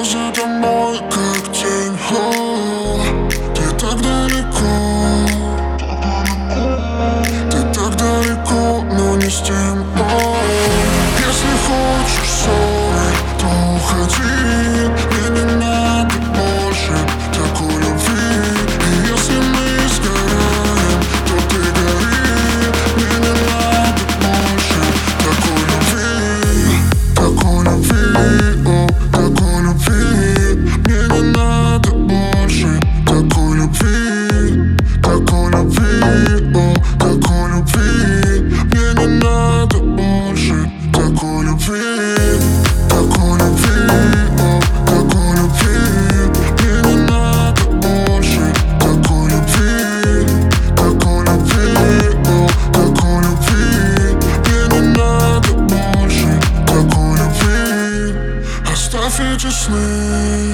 за тобой, как тень. Ты так далеко, ты так далеко, но не с тем. Если хочешь ссоры, то уходи. Мне не надо больше такой любви. И если мы сгораем, то ты гори. Мне не надо больше такой любви. Такой любви, о, такой любви. Мне не надо больше такой любви. Такой любви, о, такой любви. Мне не надо больше такой любви. Такой любви, о, такой любви. Мне не надо больше такой любви. Такой любви, о, такой любви. Мне не надо больше такой любви. Оставь эти сны,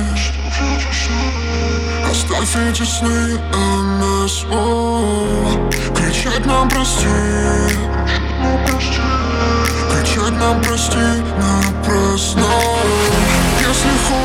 оставь эти сны о нас, о. Кричать нам прости, кричать нам прости напрасно. Если